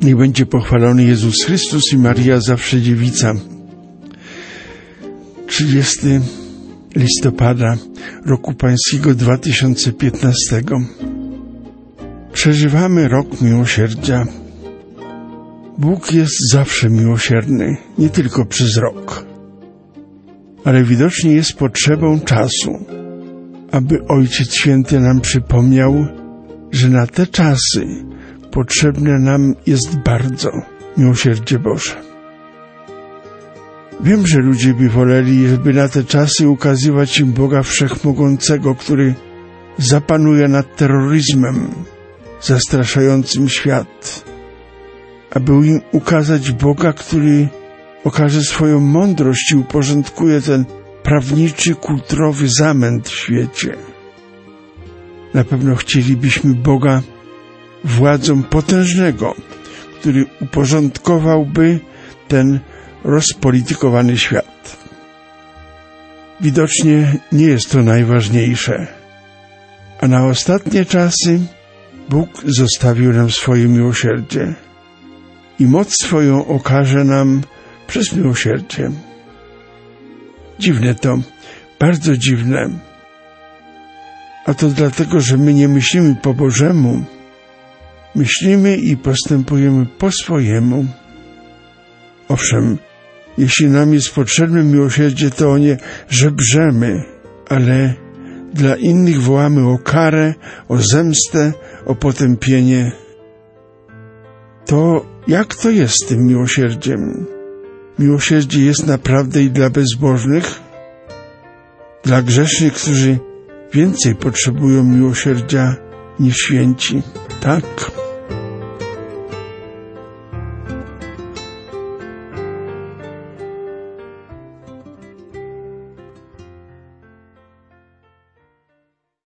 Niech będzie pochwalony Jezus Chrystus i Maria zawsze dziewica. 30 listopada roku pańskiego 2015. Przeżywamy rok miłosierdzia. Bóg jest zawsze miłosierny, nie tylko przez rok, ale widocznie jest potrzebą czasu, aby Ojciec Święty nam przypomniał, że na te czasy potrzebne nam jest bardzo miłosierdzie Boże. Wiem, że ludzie by woleli, żeby na te czasy ukazywać im Boga Wszechmogącego, który zapanuje nad terroryzmem zastraszającym świat, aby im ukazać Boga, który okaże swoją mądrość i uporządkuje ten prawniczy, kulturowy zamęt w świecie. Na pewno chcielibyśmy Boga władzą potężnego, który uporządkowałby ten rozpolitykowany świat. Widocznie nie jest to najważniejsze, a na ostatnie czasy Bóg zostawił nam swoje miłosierdzie i moc swoją okaże nam przez miłosierdzie. Dziwne to, bardzo dziwne. A to dlatego, że my nie myślimy po Bożemu, myślimy i postępujemy po swojemu. Owszem, jeśli nam jest potrzebne miłosierdzie, to o nie żebrzemy, ale dla innych wołamy o karę, o zemstę, o potępienie. To jak to jest z tym miłosierdziem? Miłosierdzie jest naprawdę i dla bezbożnych, dla grzesznych, którzy więcej potrzebują miłosierdzia niż święci. Tak?